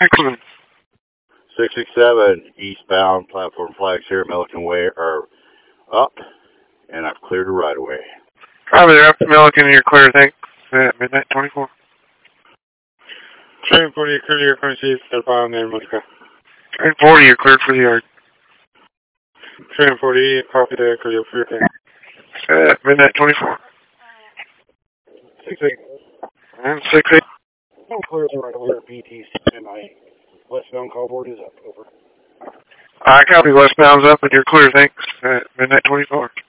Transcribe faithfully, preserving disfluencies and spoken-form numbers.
Excellent. six six seven, eastbound, platform flags here at Milliken Way are up, and I've cleared the right of way. Copy there, up to Milliken, you're clear, thanks. At midnight twenty-four. Train forty, you're clear to your current seat, got a file name, Monica. Train forty, you're cleared for the yard. Train forty, copy there, clear for your thing. At midnight twenty-four. six eight. And six eight. I'm clear the right of way, B T C M I. Westbound call board is up, over. I copy, westbound's up, and you're clear, thanks. At midnight twenty-four.